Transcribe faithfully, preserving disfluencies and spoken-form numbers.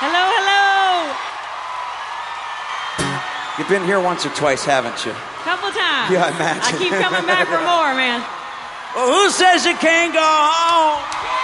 Hello, hello. You've been here once or twice, haven't you? Couple times. Yeah, I imagine. I keep coming back for more, man. Well, who says it can't go home?